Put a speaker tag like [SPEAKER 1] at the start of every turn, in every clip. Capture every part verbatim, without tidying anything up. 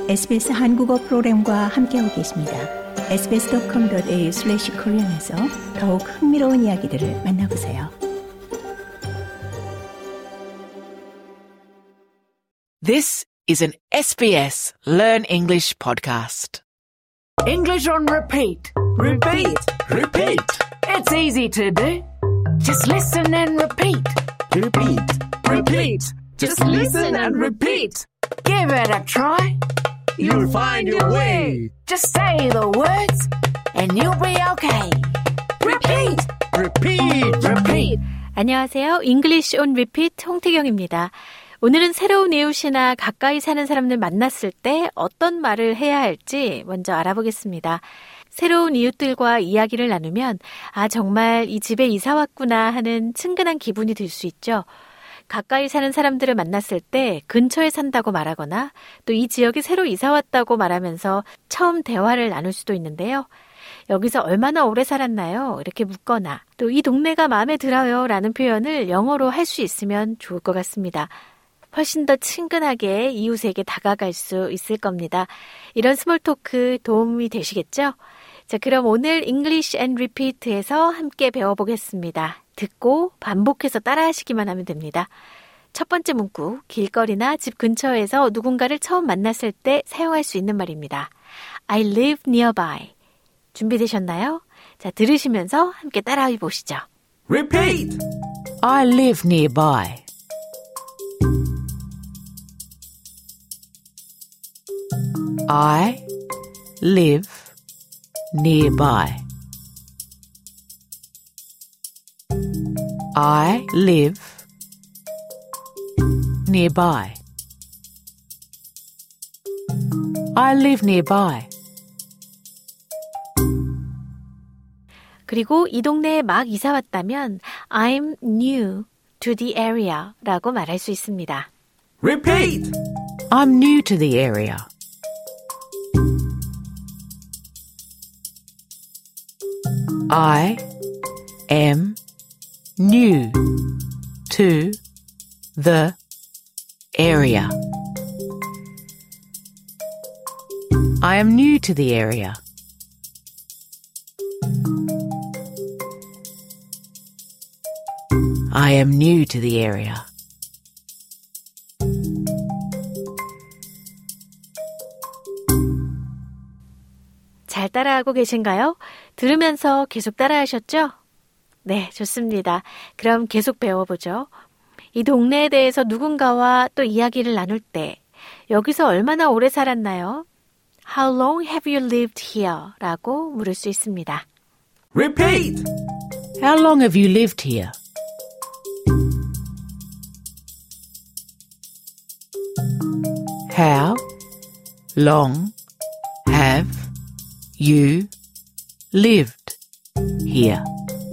[SPEAKER 1] 에스비에스 한국어 프로그램과 함께하고 계십니다. 에스비에스 닷컴 닷 에이유 슬래시 코리안에서 더욱 흥미로운 이야기들을 만나보세요.
[SPEAKER 2] This is an 에스비에스 Learn English podcast. English on repeat. Repeat. Repeat. It's easy to do. Just listen and repeat. Repeat. Repeat. Just listen and repeat. Give it a try. You'll find your way. Just say the words and you'll be okay. Repeat. Repeat. Repeat.
[SPEAKER 3] 안녕하세요. English on Repeat 홍태경입니다. 오늘은 새로운 이웃이나 가까이 사는 사람들 만났을 때 어떤 말을 해야 할지 먼저 알아보겠습니다. 새로운 이웃들과 이야기를 나누면 아 정말 이 집에 이사 왔구나 하는 친근한 기분이 들 수 있죠. 가까이 사는 사람들을 만났을 때 근처에 산다고 말하거나 또 이 지역에 새로 이사 왔다고 말하면서 처음 대화를 나눌 수도 있는데요. 여기서 얼마나 오래 살았나요? 이렇게 묻거나 또 이 동네가 마음에 들어요 라는 표현을 영어로 할 수 있으면 좋을 것 같습니다. 훨씬 더 친근하게 이웃에게 다가갈 수 있을 겁니다. 이런 스몰 토크 도움이 되시겠죠? 자, 그럼 오늘 English and Repeat에서 함께 배워보겠습니다. 듣고 반복해서 따라하시기만 하면 됩니다. 첫 번째 문구, 길거리나 집 근처에서 누군가를 처음 만났을 때 사용할 수 있는 말입니다. I live nearby. 준비되셨나요? 자, 들으시면서 함께 따라해 보시죠.
[SPEAKER 2] Repeat. I live nearby. I live nearby. I live nearby. I live nearby.
[SPEAKER 3] 그리고 이 동네에 막 이사 왔다면 I'm new to the area 라고 말할 수 있습니다.
[SPEAKER 2] Repeat. I'm new to the area. I am new to the area. I am new to the area. I am new to the area.
[SPEAKER 3] 잘 따라하고 계신가요? 들으면서 계속 따라하셨죠? 네, 좋습니다. 그럼 계속 배워보죠. 이 동네에 대해서 누군가와 또 이야기를 나눌 때 여기서 얼마나 오래 살았나요? How long have you lived here? 라고 물을 수 있습니다.
[SPEAKER 2] Repeat! How long have you lived here? How long have you lived here?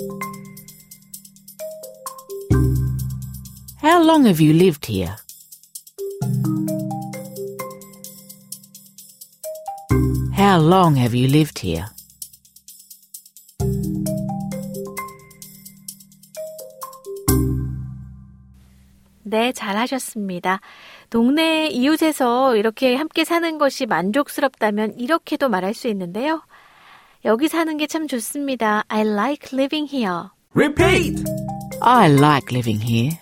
[SPEAKER 2] How long have you lived here? How long have you lived here?
[SPEAKER 3] 네, 잘하셨습니다. 동네 이웃에서 이렇게 함께 사는 것이 만족스럽다면 이렇게도 말할 수 있는데요. 여기 사는 게 참 좋습니다. I like living here.
[SPEAKER 2] Repeat! I like living here.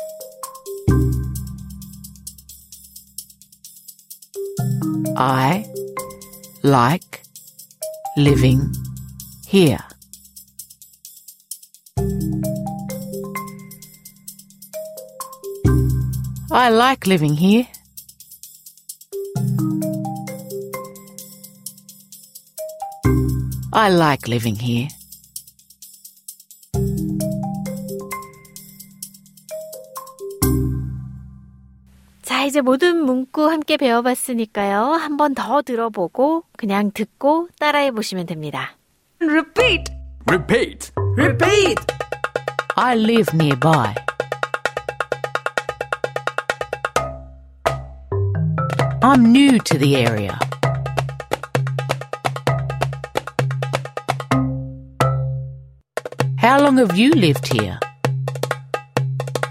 [SPEAKER 2] I like living here. I like living here. I like living here.
[SPEAKER 3] 자, 이제 모든 문구 함께 배워봤으니까요. 한 번 더 들어보고 그냥 듣고 따라해 보시면 됩니다.
[SPEAKER 2] Repeat! Repeat! Repeat! I live nearby. I'm new to the area. How long have you lived here?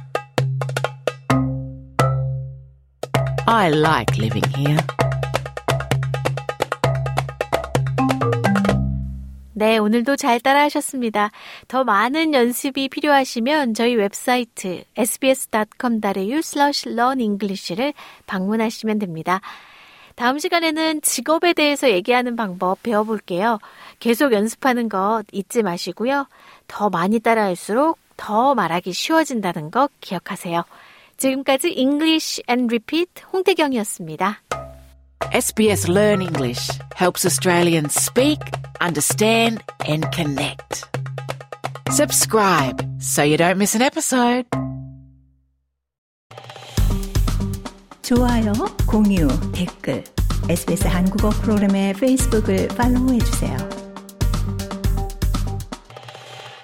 [SPEAKER 2] I like living here.
[SPEAKER 3] 네, 오늘도 잘 따라하셨습니다. 더 많은 연습이 필요하시면 저희 웹사이트 에스비에스 닷컴 닷에이유 슬래시 런잉글리시를 방문하시면 됩니다. 다음 시간에는 직업에 대해서 얘기하는 방법 배워볼게요. 계속 연습하는 것 잊지 마시고요. 더 많이 따라할수록 더 말하기 쉬워진다는 거 기억하세요. 지금까지 English and Repeat 홍태경이었습니다.
[SPEAKER 2] 에스비에스 Learn English helps Australians speak, understand and connect. Subscribe so you don't miss an episode.
[SPEAKER 1] 좋아요, 공유, 댓글, 에스비에스 한국어 프로그램의 페이스북을 팔로우해주세요.